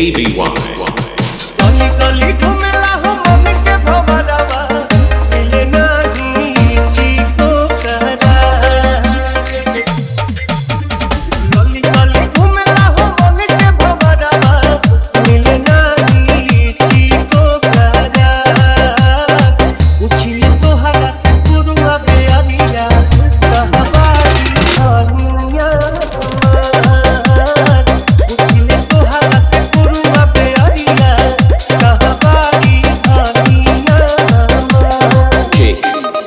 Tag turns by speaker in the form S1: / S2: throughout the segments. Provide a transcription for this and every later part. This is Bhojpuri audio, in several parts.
S1: ABY.
S2: गली गली घुमेला हो मन के भवरवा मिले नहीं चीको करा गली गली घुमेला हो मन के भवरवा मिले नहीं चीको करा उछिल तोहरा से पुरुआ बेअरिया कहवारी धनिया उछिल तोहरा से पुरुआ बेअरिया कहवारी धनिया
S1: Kick.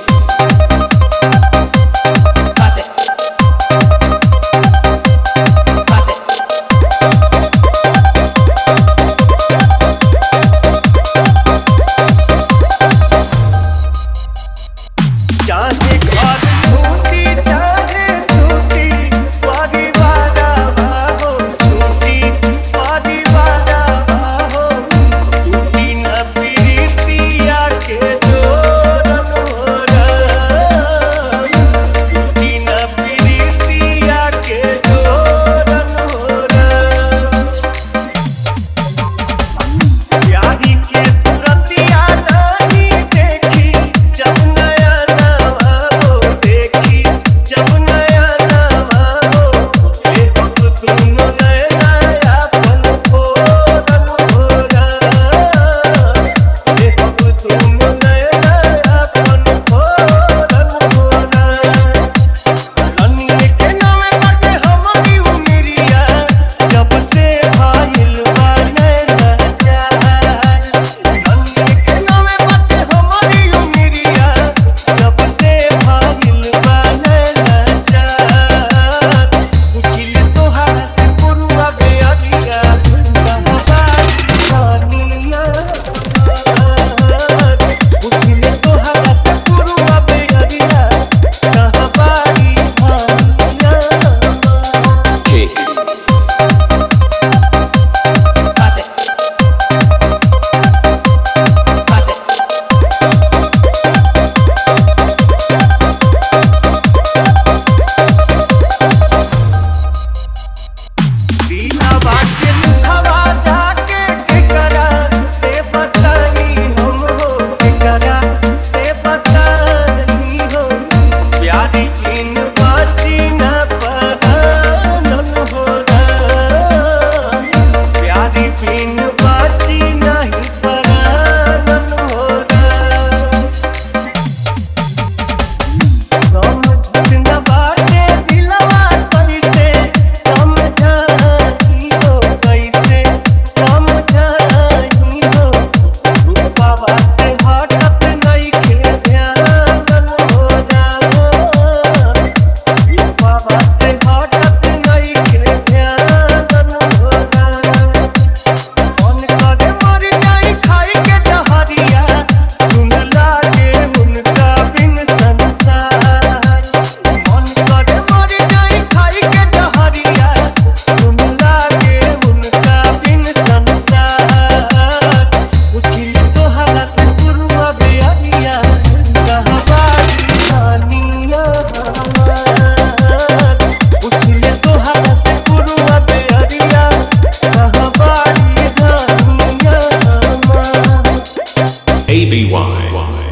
S2: चाहे घर छूटी चाहे छूटी परिवार हो छूटी परिवार हो टूटी न प्रीतिया के जोरन हो टूटी न प्रीतिया के जोरन हो प्यारी के सुरतिया नहीं देखी जब नया नवा हो देखी जब नया नवा हो ये अब तुम नया पल फोरन हो ये अब तुम नया पल फोरन हो अनिए के नामे बटे हमारी उमरिया जब से भाईल बाने लगा अनिए के नामे बटे हमारी उमरिया जब से भाईल बाने लगा उछिल तोहरा से पुरुआ बेअरिया कहवारी धनिया उछिल तोहरा से पुरुआ बेअरिया कहवारी धनिया
S1: Kick.
S2: दिलवा के मुखवा जाके केकरा से बताई हम हो केकरा से बताई हो प्यारी इन बाची न पहनन हो प्यारी बिन बाची नहीं परानन हो समझ न बाटे दिलवा कैसे समझाई हो कैसे समझाई हो रूपवा से हटत नइखे ध्यान हो रूपवा से हटत नइखे ध्यान हो मन करे मर जाई खाई के जहरिया सुन लागे उनका बिन संसार मन करे मर जाई खाई के जहरिया सुन लागे उनका बिन संसार उछिल तोहरा से पुरुआ बेअरिया कहवारी धनिया उछिल तोहरा से पुरुआ बेअरिया कहवारी धनिया
S1: ABY.